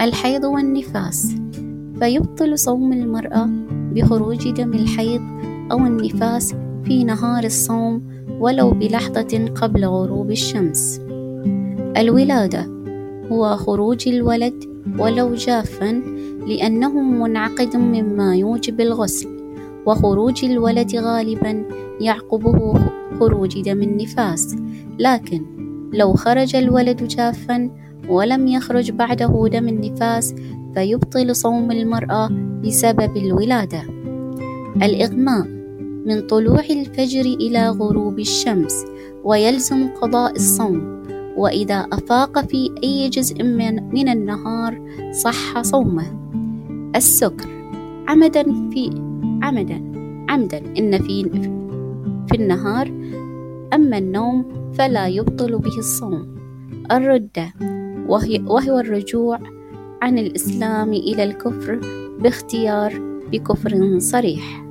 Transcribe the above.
الحيض والنفاس، فيبطل صوم المرأة بخروج دم الحيض أو النفاس في نهار الصوم ولو بلحظة قبل غروب الشمس. الولادة هو خروج الولد ولو جافا لأنه منعقد مما يوجب الغسل، وخروج الولد غالبا يعقبه خروج دم النفاس، لكن لو خرج الولد جافا ولم يخرج بعده دم النفاس فيبطل صوم المرأة بسبب الولادة. الإغماء من طلوع الفجر إلى غروب الشمس ويلزم قضاء الصوم، وإذا أفاق في أي جزء من النهار صح صومه. السكر عمدا إن في النهار، أما النوم فلا يبطل به الصوم. الردة وهو الرجوع عن الإسلام إلى الكفر باختيار بكفر صريح.